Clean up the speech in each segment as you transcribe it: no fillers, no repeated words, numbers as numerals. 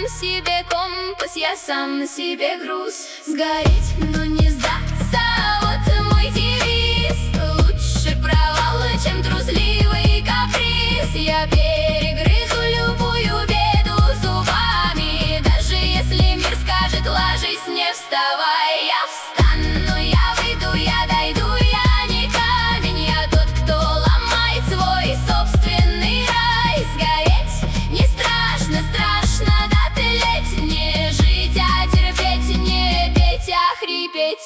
сам себе компас, я сам себе груз. Сгореть, но не сдаться, вот мой девиз. Лучше провал, чем трусливый каприз. Я перегрызу любую беду зубами. Даже если мир скажет ложись, не вставай, я встану, я выйду, я дойду. Я не камень, я тот, кто ломает свой собственный рай. Сгореть не страшно, страшно дотлеть. Не жить, а терпеть, не петь, а хрипеть.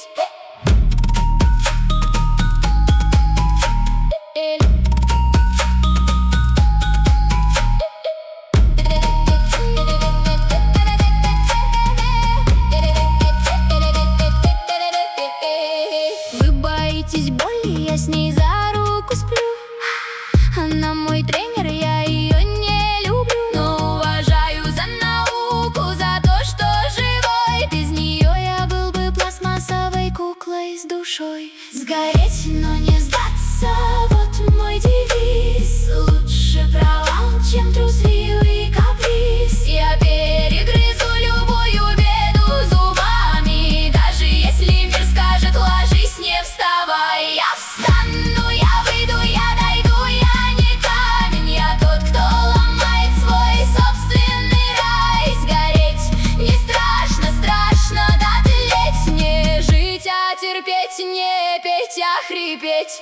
Вы боитесь боли, я с ней за руку сплю. Она мой тренер, я ее не люблю, но уважаю за науку, за то, что живой. Без нее я был бы пластмассовой куклой с душой. Сгореть, но не сдаться, вот мой девиз. Лучше провал, чем трусливый каприз. Я перегрызу любую беду зубами. Даже если мир скажет ложись, не вставай, я встану, я выйду, я дойду. Я не камень, я тот, кто ломает свой собственный рай. Сгореть не страшно, страшно дотлеть. Не жить, а терпеть, не петь, а хрипеть.